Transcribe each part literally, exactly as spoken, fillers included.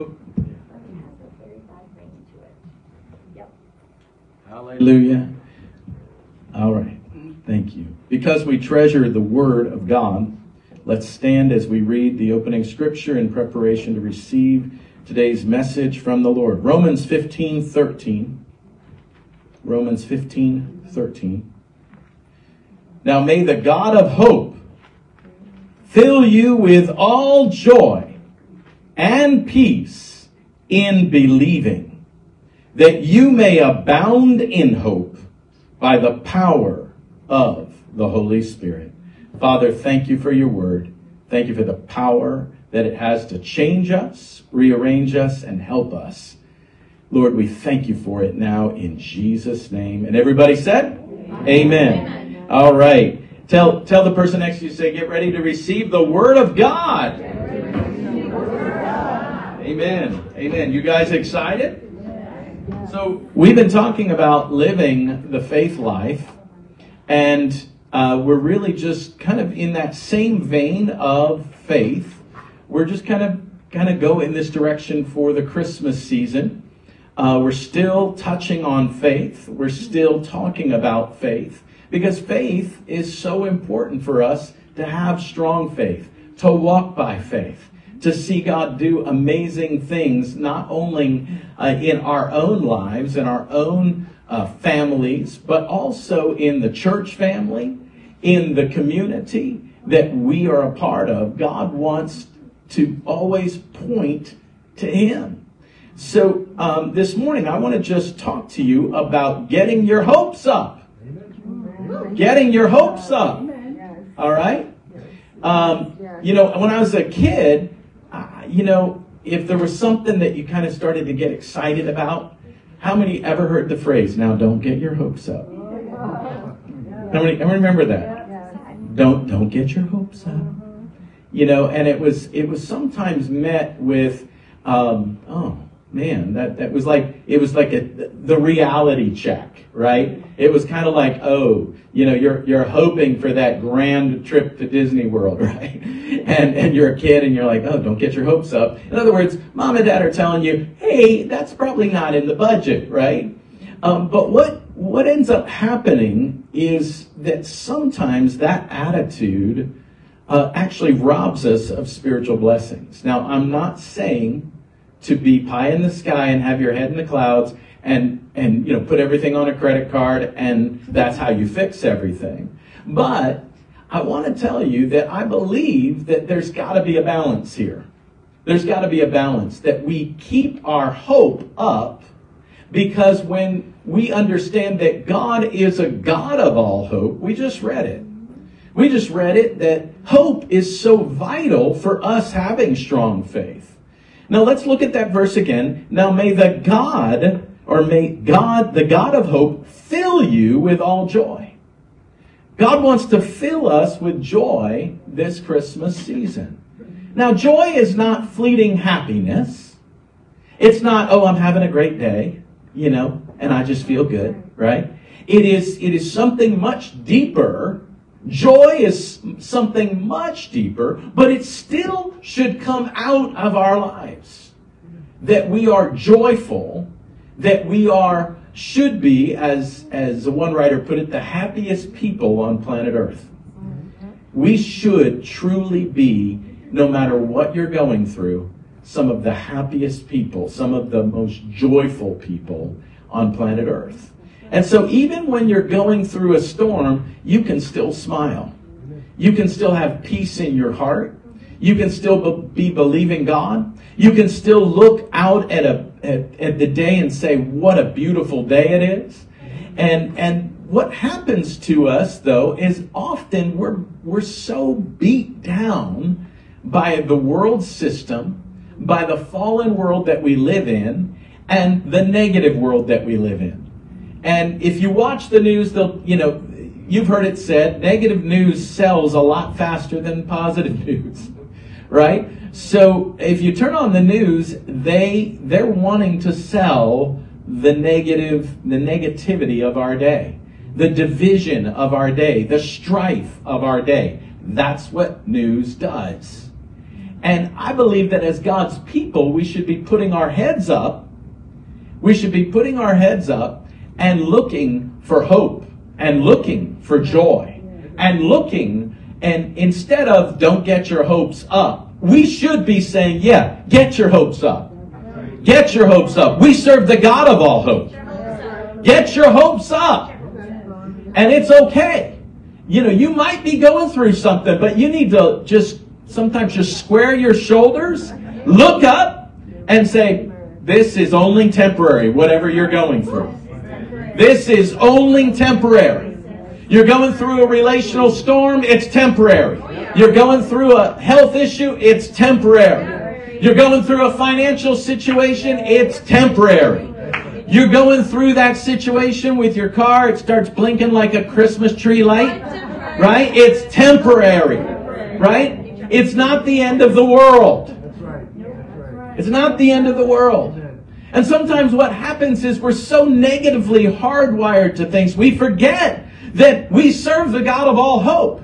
Hallelujah. All right. Thank you. Because we treasure the Word of God, let's stand as we read the opening scripture in preparation to receive today's message from the Lord. Romans fifteen thirteen. Romans fifteen thirteen. Now may the God of hope fill you with all joy and peace in believing, that you may abound in hope by the power of the Holy Spirit. Father, thank you for your word. Thank you for the power that it has to change us, rearrange us, and help us. Lord, we thank you for it now in Jesus' name. And everybody said? Amen. Amen. Amen. All right. Tell, tell the person next to you, say, get ready to receive the Word of God. Amen. Amen. You guys excited? So we've been talking about living the faith life, and uh, we're really just kind of in that same vein of faith. We're just kind of kind of go in this direction for the Christmas season. Uh, we're still touching on faith. We're still talking about faith, because faith is so important for us to have strong faith, to walk by faith, to see God do amazing things, not only uh, in our own lives, in our own uh, families, but also in the church family, in the community that we are a part of. God wants to always point to Him. So um, this morning, I want to just talk to you about getting your hopes up. Amen. Getting your hopes up. All right? Um, you know, when I was a kid, uh, you know, if there was something that you kind of started to get excited about, how many ever heard the phrase, now don't get your hopes up? How many, I remember that? Don't, don't get your hopes up. You know, and it was, it was sometimes met with, um, oh, man, that, that was like, it was like a, the reality check, right? It was kind of like, oh, you know, you're, you're hoping for that grand trip to Disney World, right? And, and you're a kid and you're like, oh, don't get your hopes up. In other words, mom and dad are telling you, hey, that's probably not in the budget, right? Um, but what, what ends up happening is that sometimes that attitude uh, actually robs us of spiritual blessings. Now, I'm not saying to be pie in the sky and have your head in the clouds and, and you know, put everything on a credit card and that's how you fix everything. But I want to tell you that I believe that there's got to be a balance here. There's got to be a balance, that we keep our hope up, because when we understand that God is a God of all hope, we just read it. We just read it that hope is so vital for us having strong faith. Now let's look at that verse again. Now may the God, or may God, the God of hope, fill you with all joy. God wants to fill us with joy this Christmas season. Now joy is not fleeting happiness. It's not, oh, I'm having a great day, you know, and I just feel good, right? It is, it is something much deeper. Joy is something much deeper, but it still should come out of our lives. That we are joyful, that we are, should be, as, as one writer put it, the happiest people on planet Earth. We should truly be, no matter what you're going through, some of the happiest people, some of the most joyful people on planet Earth. And so even when you're going through a storm, you can still smile. You can still have peace in your heart. You can still be believing God. You can still look out at a at, at the day and say, what a beautiful day it is. And and what happens to us, though, is often we're we're so beat down by the world system, by the fallen world that we live in, and the negative world that we live in. And if you watch the news, they'll, you know, you've heard it said, negative news sells a lot faster than positive news, right? So if you turn on the news, they, they're wanting to sell the negative, the negativity of our day, the division of our day, the strife of our day. That's what news does. And I believe that as God's people, we should be putting our heads up. We should be putting our heads up and looking for hope and looking for joy and looking, and instead of don't get your hopes up, we should be saying, yeah, get your hopes up. Get your hopes up. We serve the God of all hope. Get your hopes up. And it's okay. You know, you might be going through something, but you need to just sometimes just square your shoulders, look up, and say, this is only temporary, whatever you're going through. This is only temporary. You're going through a relational storm, it's temporary. You're going through a health issue, it's temporary. You're going through a financial situation, it's temporary. You're going through that situation with your car, it starts blinking like a Christmas tree light, right? It's temporary, right? It's not the end of the world. It's not the end of the world. And sometimes what happens is we're so negatively hardwired to things, we forget that we serve the God of all hope.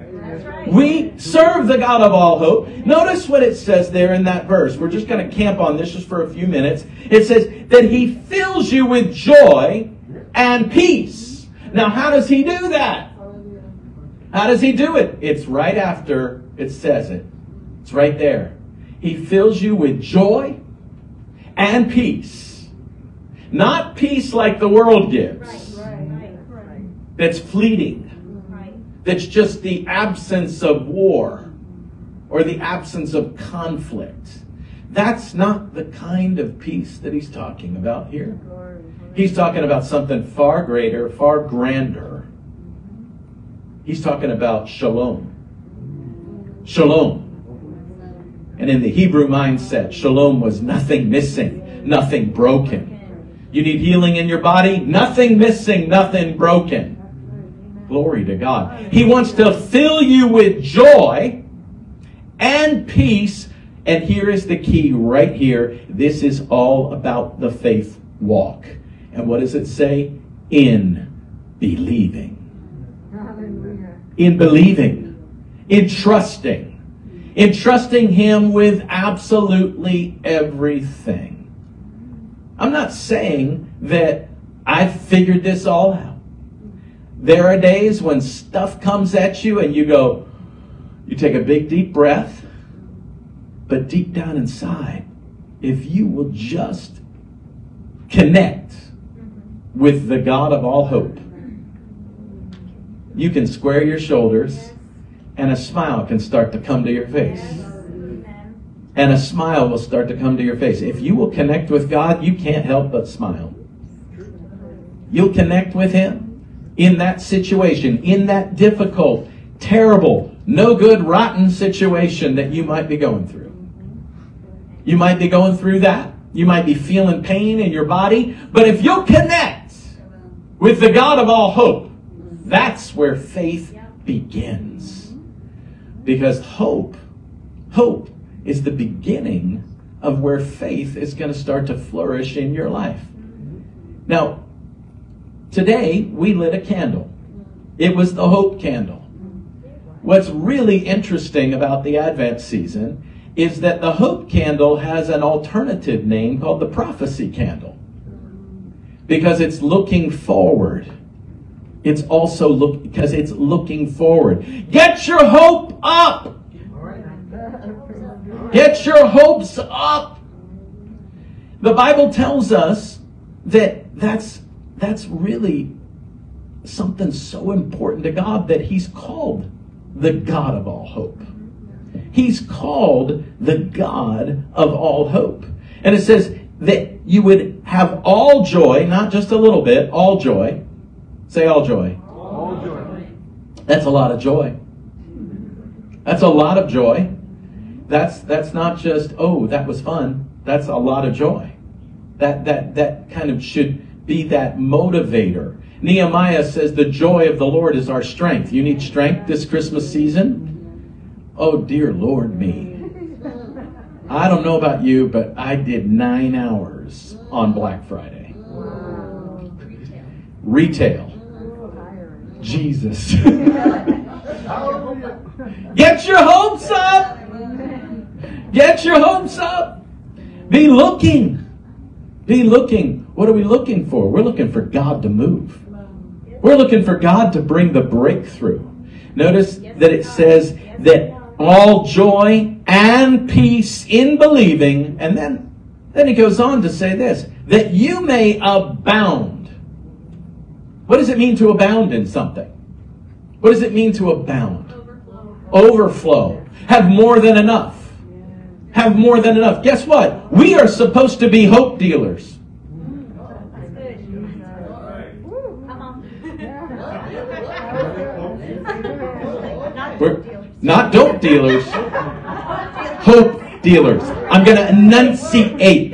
We serve the God of all hope. Notice what it says there in that verse. We're just going to camp on this just for a few minutes. It says that He fills you with joy and peace. Now, how does He do that? How does He do it? It's right after it says it. It's right there. He fills you with joy and peace. Not peace like the world gives. That's fleeting. That's just the absence of war or the absence of conflict. That's not the kind of peace that He's talking about here. He's talking about something far greater, far grander. He's talking about shalom. Shalom. And in the Hebrew mindset, shalom was nothing missing, nothing broken. You need healing in your body? Nothing missing, nothing broken. Glory to God. He wants to fill you with joy and peace. And here is the key right here. This is all about the faith walk. And what does it say? In believing. In believing. In trusting. In trusting Him with absolutely everything. I'm not saying that I've figured this all out. There are days when stuff comes at you and you go, you take a big deep breath, but deep down inside, if you will just connect with the God of all hope, you can square your shoulders and a smile can start to come to your face. And a smile will start to come to your face. If you will connect with God, you can't help but smile. You'll connect with Him in that situation, in that difficult, terrible, no good, rotten situation that you might be going through. You might be going through that. You might be feeling pain in your body. But if you'll connect with the God of all hope, that's where faith begins. Because hope, hope is the beginning of where faith is going to start to flourish in your life. Now, today, we lit a candle. It was the hope candle. What's really interesting about the Advent season is that the hope candle has an alternative name called the prophecy candle. Because it's looking forward. It's also look because it's looking forward. Get your hope up! Get your hopes up! The Bible tells us that that's That's really something so important to God that He's called the God of all hope. He's called the God of all hope. And it says that you would have all joy, not just a little bit, all joy. Say all joy. All joy. That's a lot of joy. That's a lot of joy. That's that's not just, oh, that was fun. That's a lot of joy. That that that kind of should be that motivator. Nehemiah says the joy of the Lord is our strength. You need strength this Christmas season? Oh, dear Lord me. I don't know about you, but I did nine hours on Black Friday. Wow. Retail. Jesus. Get your hopes up! Get your hopes up. Be looking. Be looking. What are we looking for? We're looking for God to move. We're looking for God to bring the breakthrough. Notice that it says that all joy and peace in believing, and then, then he goes on to say this, that you may abound. What does it mean to abound in something? What does it mean to abound? Overflow. Overflow. Have more than enough. Have more than enough. Guess what? We are supposed to be hope dealers. We're not dope dealers. Hope dealers. I'm going to enunciate.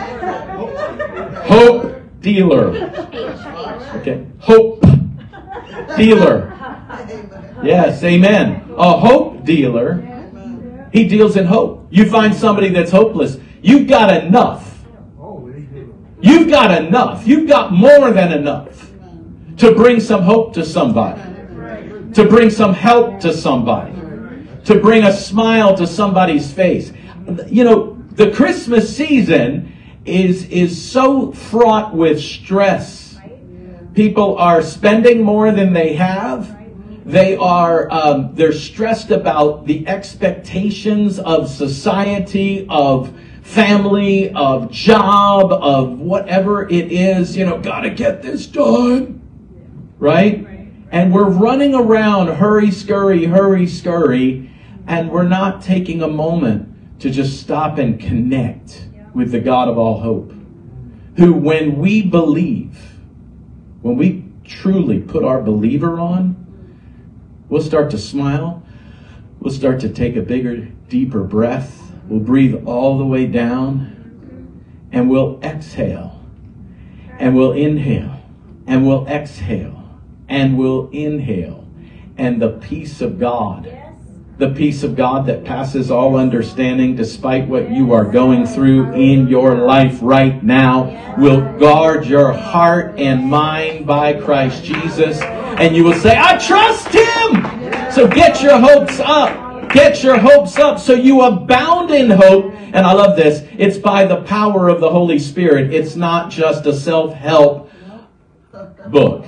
Hope dealer. Okay. Hope dealer. Yes, amen. A hope dealer, he deals in hope. You find somebody that's hopeless. You've got enough. You've got enough. You've got more than enough to bring some hope to somebody. To bring some help to somebody. To bring a smile to somebody's face. You know, the Christmas season is, is so fraught with stress. People are spending more than they have. They are, um, they're stressed about the expectations of society, of family, of job, of whatever it is. You know, gotta get this done. Right? And we're running around, hurry, scurry, hurry, scurry, and we're not taking a moment to just stop and connect with the God of all hope, who, when we believe, when we truly put our believer on, we'll start to smile, we'll start to take a bigger, deeper breath, we'll breathe all the way down, and we'll exhale, and we'll inhale, and we'll exhale. And we'll inhale. And the peace of God, yes. The peace of God that passes all understanding, despite what you are going through in your life right now, yes. Will guard your heart and mind by Christ Jesus. And you will say, I trust Him. Yes. So get your hopes up. Get your hopes up so you abound in hope. And I love this. It's by the power of the Holy Spirit. It's not just a self-help book.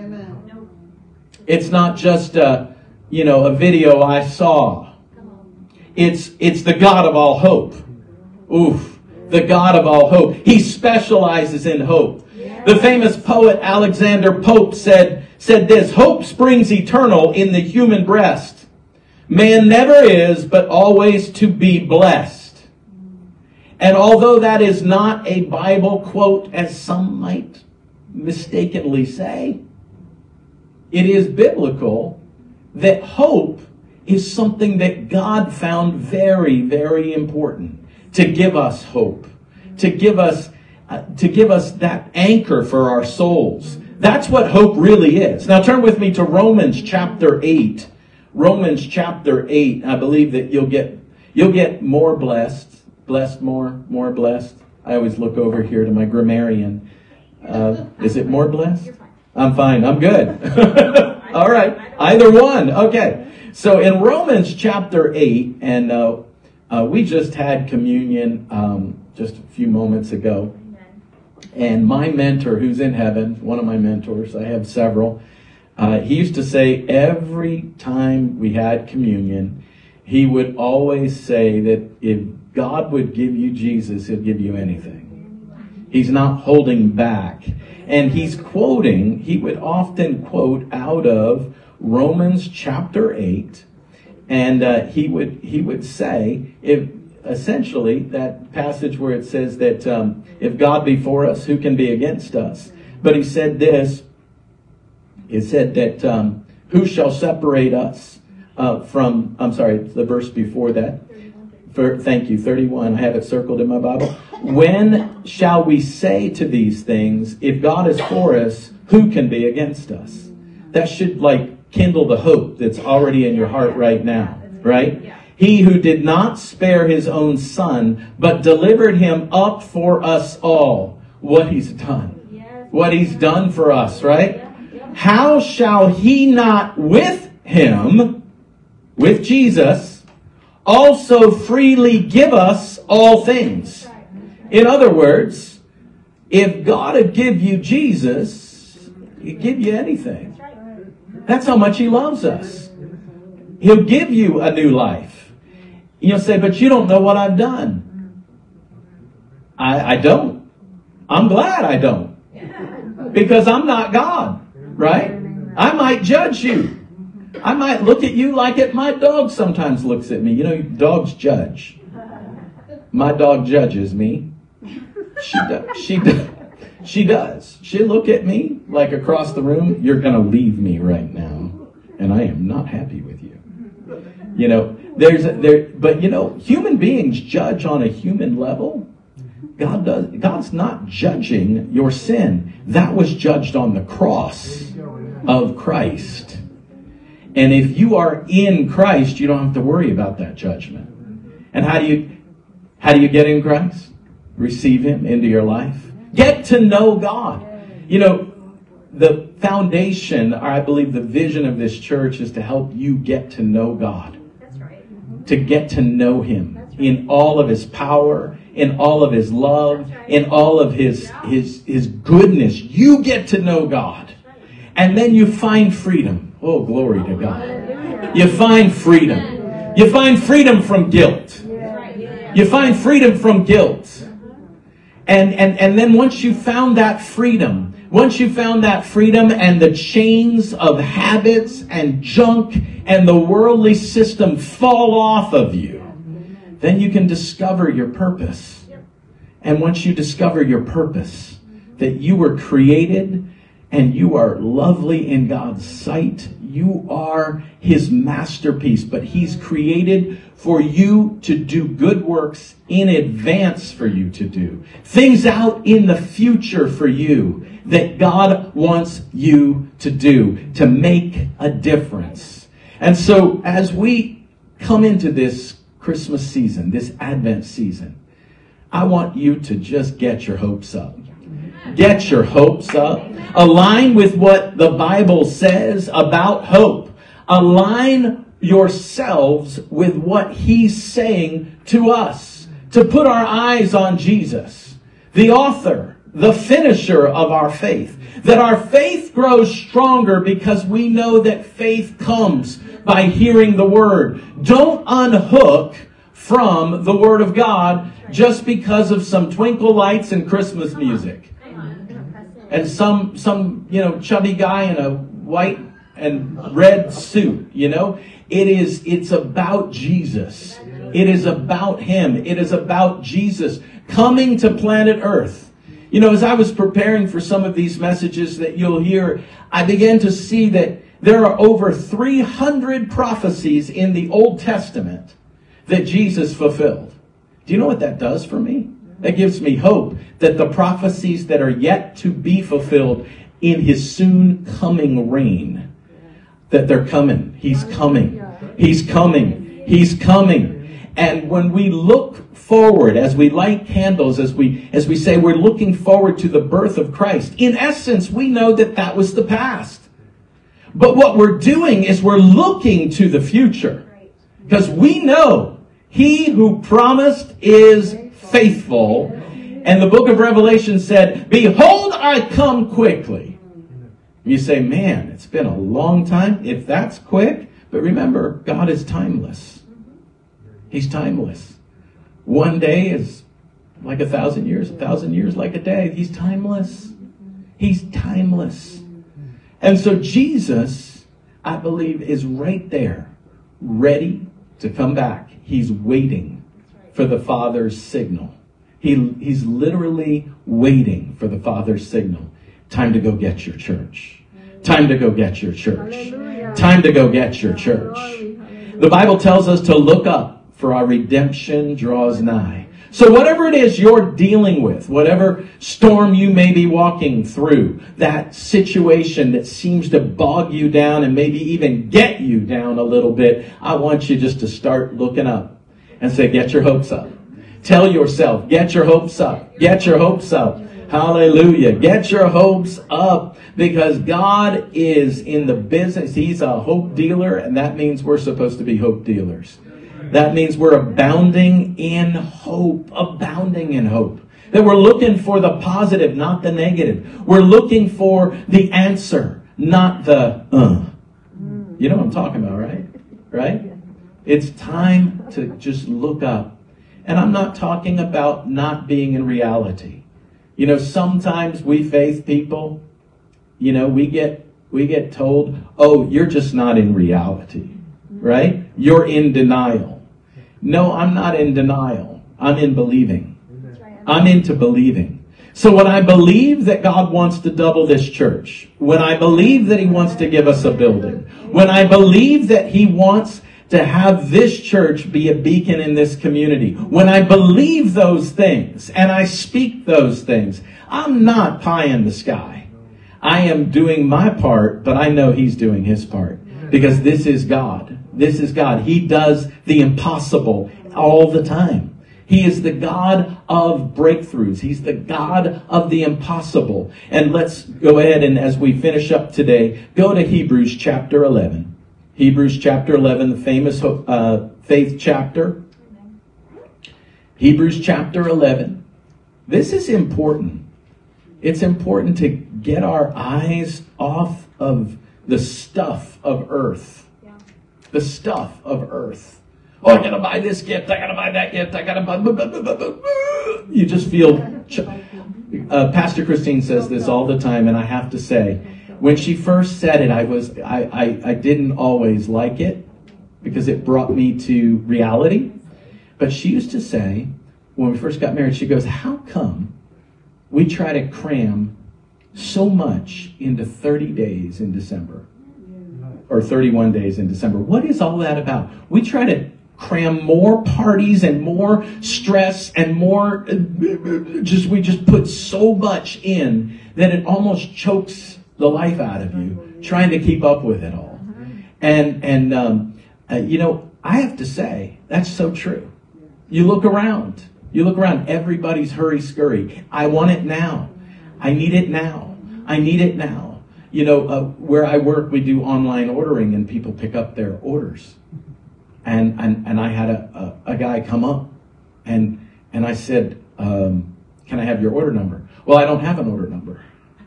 It's not just a, you know, a video I saw. It's, it's the God of all hope. Oof. The God of all hope. He specializes in hope. The famous poet Alexander Pope said, said this, hope springs eternal in the human breast. Man never is, but always to be blessed. And although that is not a Bible quote, as some might mistakenly say, it is biblical that hope is something that God found very, very important to give us hope, to give us, uh, to give us that anchor for our souls. That's what hope really is. Now turn with me to Romans chapter eight. Romans chapter eight. I believe that you'll get, you'll get more blessed, blessed more, more blessed. I always look over here to my grammarian. Uh, is it more blessed? I'm fine. I'm good. All right. Either one. Okay. So in Romans chapter eight, and uh, uh, we just had communion um, just a few moments ago. And my mentor, who's in heaven, one of my mentors, I have several, uh, he used to say every time we had communion, he would always say that if God would give you Jesus, He'll give you anything. He's not holding back. And he's quoting, he would often quote out of Romans chapter eight. And uh, he would he would say, if essentially that passage where it says that um, if God be for us, who can be against us? But he said this, it said that um, who shall separate us uh, from, I'm sorry, the verse before that. For, thank you, thirty-one. I have it circled in my Bible. When shall we say to these things, if God is for us, who can be against us? That should like kindle the hope that's already in your heart right now, right? He who did not spare His own Son, but delivered Him up for us all. What He's done. What He's done for us, right? How shall He not with Him, with Jesus, also freely give us all things. In other words, if God would give you Jesus, He'd give you anything. That's how much He loves us. He'll give you a new life. You'll say, but you don't know what I've done. I, I don't. I'm glad I don't. Because I'm not God, right? I might judge you. I might look at you like it. My dog sometimes looks at me. You know, dogs judge. My dog judges me. She does. She does. She does. She'll look at me like across the room. You're going to leave me right now, and I am not happy with you. You know, there's there, but you know, human beings judge on a human level. God does. God's not judging your sin. That was judged on the cross of Christ. And if you are in Christ, you don't have to worry about that judgment. And how do you, how do you get in Christ? Receive Him into your life. Get to know God. You know, the foundation, or I believe the vision of this church is to help you get to know God. That's right. To get to know Him in all of His power, in all of His love, in all of His, His, His goodness. You get to know God. And then you find freedom. Oh, glory to God. You find freedom. You find freedom from guilt. You find freedom from guilt. And, and, and then once you found that freedom, once you found that freedom and the chains of habits and junk and the worldly system fall off of you, then you can discover your purpose. And once you discover your purpose, that you were created and you are lovely in God's sight. You are His masterpiece, but He's created for you to do good works in advance for you to do. Things out in the future for you that God wants you to do to make a difference. And so as we come into this Christmas season, this Advent season, I want you to just get your hopes up. Get your hopes up. Align with what the Bible says about hope. Align yourselves with what He's saying to us. To put our eyes on Jesus, the author, the finisher of our faith. That our faith grows stronger because we know that faith comes by hearing the Word. Don't unhook from the Word of God just because of some twinkle lights and Christmas music. And some, some, you know, chubby guy in a white and red suit, you know. It is, it's about Jesus. It is about Him. It is about Jesus coming to planet Earth. You know, as I was preparing for some of these messages that you'll hear, I began to see that there are over three hundred prophecies in the Old Testament that Jesus fulfilled. Do you know what that does for me? That gives me hope that the prophecies that are yet to be fulfilled in His soon coming reign, that they're coming. He's coming. He's coming. He's coming. And when we look forward, as we light candles, as we, as we say we're looking forward to the birth of Christ, in essence, we know that that was the past. But what we're doing is we're looking to the future. Because we know He who promised is faithful. And the book of Revelation said, behold, I come quickly. You say, man, it's been a long time. If that's quick. But remember, God is timeless. He's timeless. One day is like a thousand years. A thousand years like a day. He's timeless. He's timeless. And so Jesus, I believe, is right there, ready to come back. He's waiting for the Father's signal. He, he's literally waiting for the Father's signal. Time to go get your church. Time to go get your church. Hallelujah. Time to go get your church. The Bible tells us to look up, for our redemption draws nigh. So whatever it is you're dealing with, whatever storm you may be walking through, that situation that seems to bog you down and maybe even get you down a little bit, I want you just to start looking up and say, get your hopes up. Tell yourself, get your hopes up. Get your hopes up. Hallelujah. Get your hopes up, because God is in the business. He's a hope dealer, and that means we're supposed to be hope dealers. That means we're abounding in hope, abounding in hope. That we're looking for the positive, not the negative. We're looking for the answer, not the uh. You know what I'm talking about, right? Right? It's time to just look up. And I'm not talking about not being in reality. You know, sometimes we faith people, you know, we get we get told, oh, you're just not in reality, right? You're in denial. No, I'm not in denial. I'm in believing. I'm into believing. So when I believe that God wants to double this church, when I believe that He wants to give us a building, when I believe that He wants to have this church be a beacon in this community, when I believe those things and I speak those things, I'm not pie in the sky. I am doing my part, but I know He's doing His part. Because this is God. This is God. He does the impossible all the time. He is the God of breakthroughs. He's the God of the impossible. And let's go ahead and as we finish up today, go to Hebrews chapter eleven. Hebrews chapter eleven, the famous uh, faith chapter. Hebrews chapter eleven. This is important. It's important to get our eyes off of the stuff of earth. Yeah. The stuff of earth. Oh, I gotta buy this gift. I gotta buy that gift. I gotta buy. You just feel. Uh, Pastor Christine says this all the time, and I have to say, when she first said it, I was I, I I didn't always like it because it brought me to reality. But she used to say, when we first got married, she goes, "How come we try to cram so much into thirty days in December or thirty-one days in December? What is all that about? We try to cram more parties and more stress and more, just we just put so much in that it almost chokes the life out of you trying to keep up with it all." And, and um, uh, you know, I have to say, that's so true. You look around. You look around. Everybody's hurry-scurry. I want it now. I need it now. I need it now. You know, uh, where I work, we do online ordering, and people pick up their orders. And and, and I had a, a, a guy come up, and and I said, um, "Can I have your order number?" "Well, I don't have an order number."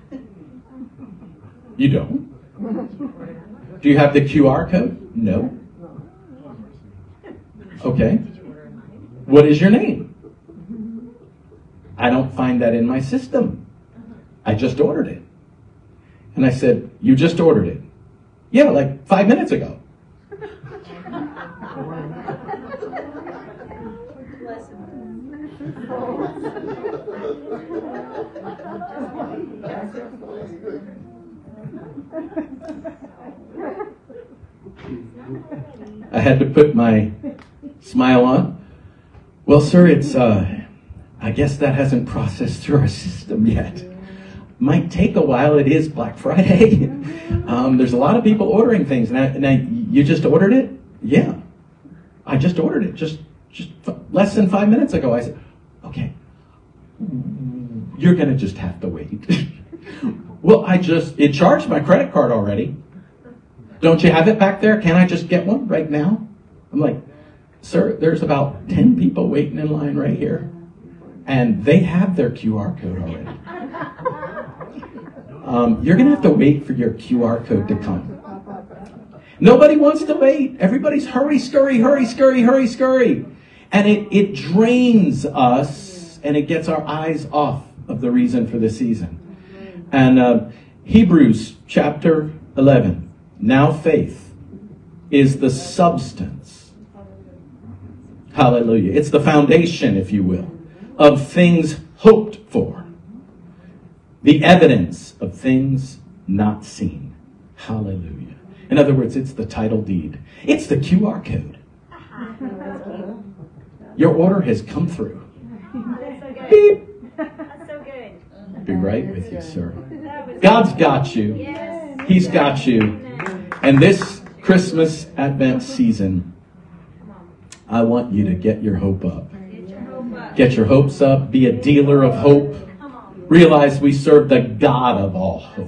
"You don't? Do you have the Q R code?" "No." "Okay. What is your name?" "I don't find that in my system. I just ordered it." And I said, "You just ordered it?" "Yeah, like five minutes ago." I had to put my smile on. "Well, sir, it's, uh, I guess that hasn't processed through our system yet. Might take a while. It is Black Friday. um, there's a lot of people ordering things. Now, now, you just ordered it?" "Yeah, I just ordered it just, just less than five minutes ago." I said, "Okay, you're going to just have to wait." "Well, I just, it charged my credit card already. Don't you have it back there? Can't I just get one right now?" I'm like, "Sir, there's about ten people waiting in line right here. And they have their Q R code already. Um, you're going to have to wait for your Q R code to come." Nobody wants to wait. Everybody's hurry, scurry, hurry, scurry, hurry, scurry. And it, it drains us, and it gets our eyes off of the reason for the season. And uh, Hebrews chapter eleven. Now faith is the substance. Hallelujah. It's the foundation, if you will, of things hoped for. The evidence of things not seen. Hallelujah. In other words, it's the title deed. It's the Q R code. Your order has come through. That's so good. Beep. That's so good. Be right with you, sir. God's got you. Yes. He's got you. And this Christmas Advent season, I want you to get your hope up. Get your hope up. Get your hopes up. Be a dealer of hope. Realize we serve the God of all hope.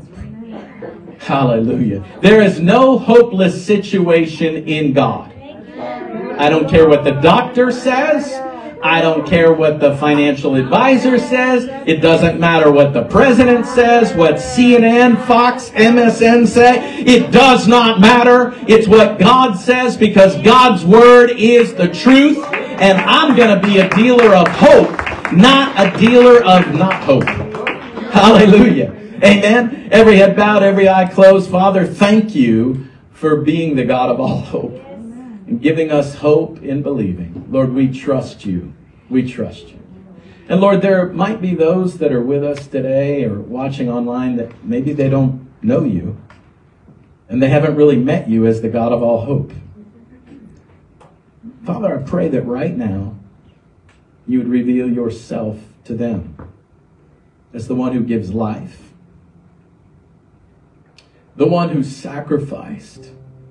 Hallelujah. There is no hopeless situation in God. I don't care what the doctor says. I don't care what the financial advisor says. It doesn't matter what the president says, what C N N, Fox, M S N say. It does not matter. It's what God says, because God's word is the truth. And I'm going to be a dealer of hope, not a dealer of not hope. Hallelujah. Amen. Every head bowed, every eye closed. Father, thank you for being the God of all hope and giving us hope in believing. Lord, we trust you. We trust you. And Lord, there might be those that are with us today or watching online that maybe they don't know you and they haven't really met you as the God of all hope. Father, I pray that right now you would reveal yourself to them as the one who gives life, the one who sacrificed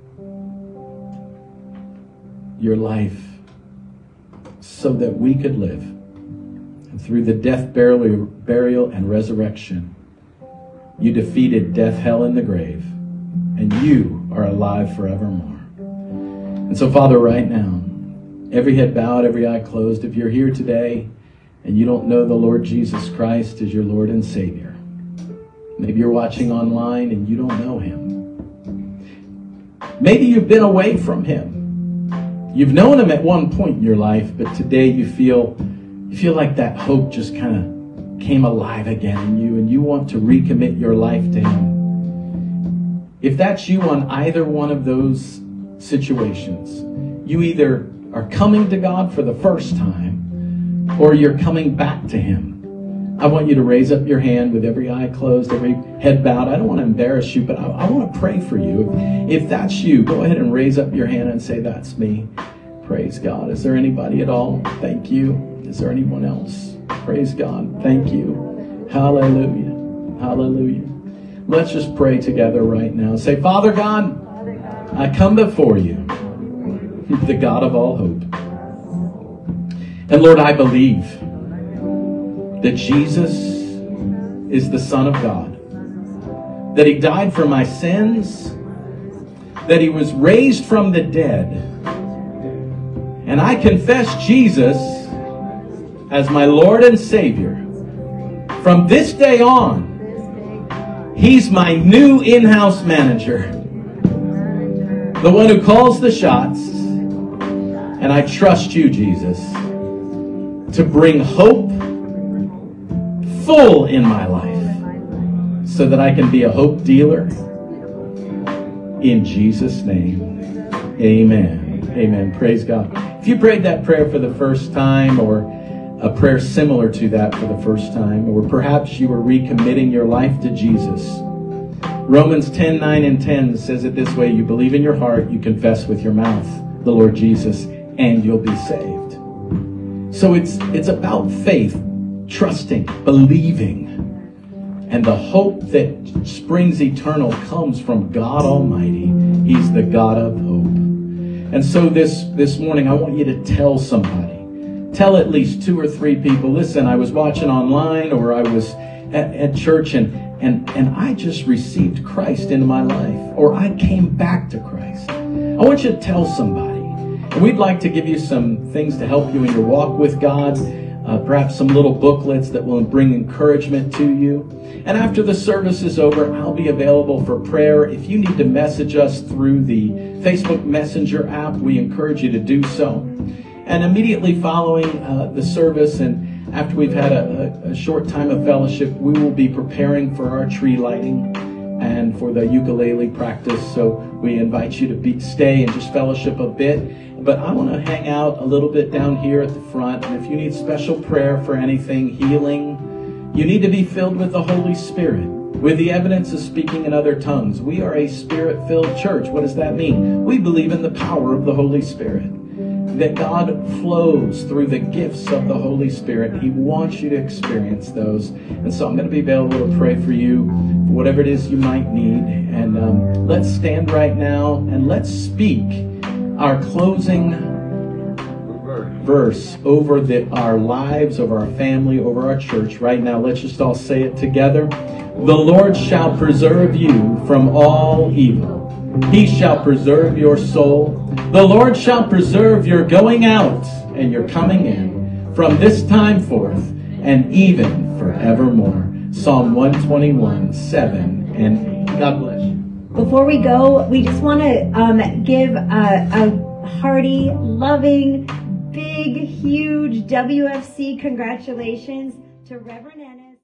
your life so that we could live. And through the death, burial, burial, and resurrection, you defeated death, hell, and the grave, and you are alive forevermore. And so, Father, right now, every head bowed, every eye closed, if you're here today and you don't know the Lord Jesus Christ as your Lord and Savior, maybe you're watching online and you don't know him. Maybe you've been away from him. You've known him at one point in your life, but today you feel you feel like that hope just kind of came alive again in you, and you want to recommit your life to him. If that's you on either one of those situations, you either are coming to God for the first time, or you're coming back to him. I want you to raise up your hand with every eye closed, every head bowed. I don't want to embarrass you, but I, I want to pray for you. If, if that's you, go ahead and raise up your hand and say, that's me. Praise God. Is there anybody at all? Thank you. Is there anyone else? Praise God. Thank you. Hallelujah. Hallelujah. Let's just pray together right now. Say, Father God, I come before you, the God of all hope. And Lord, I believe that Jesus is the Son of God, that he died for my sins, that he was raised from the dead. And I confess Jesus as my Lord and Savior. From this day on, he's my new in-house manager, the one who calls the shots. And I trust you, Jesus, to bring hope full in my life so that I can be a hope dealer. In Jesus' name, amen. Amen. Praise God. If you prayed that prayer for the first time, or a prayer similar to that for the first time, or perhaps you were recommitting your life to Jesus, Romans ten, nine, and ten says it this way: you believe in your heart, you confess with your mouth the Lord Jesus, and you'll be saved. So it's it's about faith, trusting, believing, and the hope that springs eternal comes from God Almighty. He's the God of hope. And so this, this morning, I want you to tell somebody. Tell at least two or three people, listen, I was watching online, or I was at, at church, and, and, and I just received Christ into my life, or I came back to Christ. I want you to tell somebody. And we'd like to give you some things to help you in your walk with God. Uh, perhaps some little booklets that will bring encouragement to you. And after the service is over, I'll be available for prayer. If you need to message us through the Facebook Messenger app, we encourage you to do so. And immediately following uh, the service, and after we've had a, a, a short time of fellowship, we will be preparing for our tree lighting and for the ukulele practice. So we invite you to be, stay and just fellowship a bit. But I want to hang out a little bit down here at the front. And if you need special prayer for anything, healing, you need to be filled with the Holy Spirit, with the evidence of speaking in other tongues. We are a Spirit-filled church. What does that mean? We believe in the power of the Holy Spirit, that God flows through the gifts of the Holy Spirit. He wants you to experience those. And so I'm going to be available to pray for you, for whatever it is you might need. And um, let's stand right now and let's speak our closing verse over the, our lives, over our family, over our church. Right now, let's just all say it together. The Lord shall preserve you from all evil. He shall preserve your soul. The Lord shall preserve your going out and your coming in from this time forth and even forevermore. Psalm one twenty-one, seven and eight. God bless you. Before we go, we just want to um, give a, a hearty, loving, big, huge W F C congratulations to Reverend Ennis.